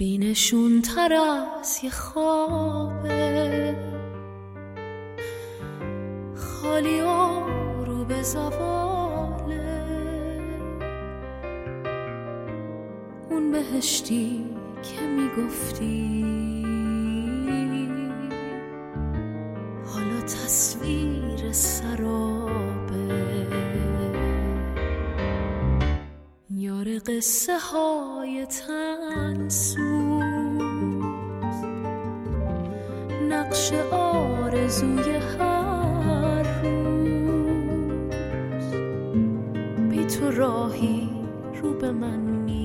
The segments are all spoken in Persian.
بینشون تر از یه خوابه، خالی و رو به زواله. اون بهشتی که میگفتی حالا تصویر سرابه. یار قصه های تنسوز، نقش آرزوی هر روز. بی تو راهی رو به من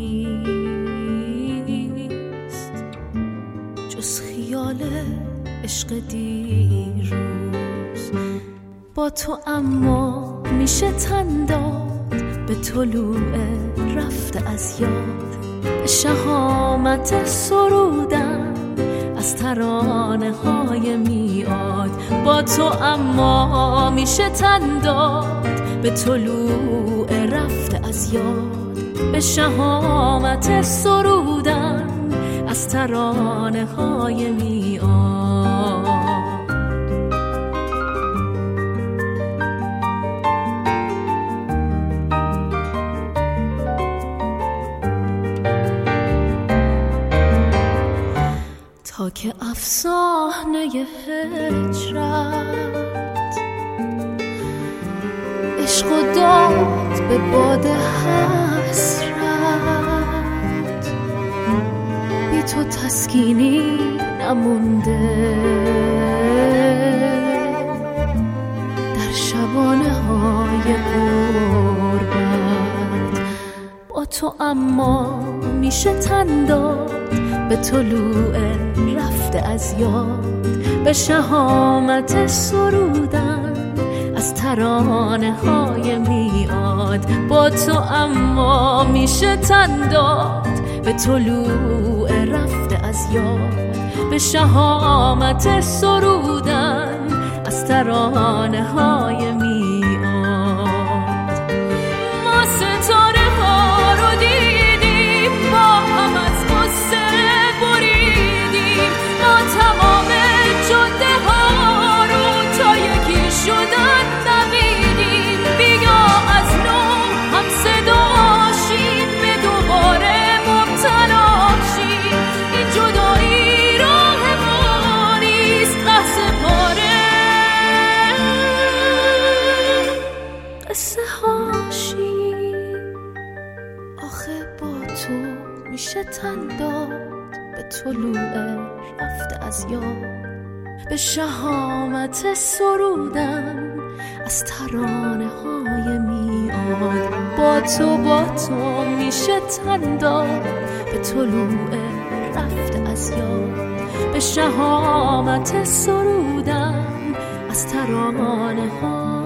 نیست جز خیال عشق دیروز. با تو اما میشه تن داد به طلوع رفته از یاد، به شهامت سرودن از ترانه های میاد. با تو اما میشه تن داد به طلوع رفته از یاد، به شهامت سرودن از ترانه های میاد. تا که افسانه هجرت عشق و داد به باد حسرت، بی تو تسکینی نمونده در شبانه های غربت. با تو اما میشه تن داد به طلوع رفته از یاد، به شهامت سرودن از ترانه های میاد. با تو اما میشه تن داد به طلوع رفته از یاد، به شهامت سرودن از ترانه های میاد. ما ستاره ها رو دیدیم، با هم از قصه بریدیم. ما تمام جاده ها رو تا یکی شدن دویدیم. بیا از نو هم صداشیم، به دوباره مبتلا شیم. این جدایی راه ما نیست، قصه پاره قصه هاشیم. آخه با تو میشه تن داد به طلوع رفته از یاد، به شهامت سرودن از ترانه های میاد. با تو میشه تن داد به طلوع رفته از یاد، به شهامت سرودن از ترانه ها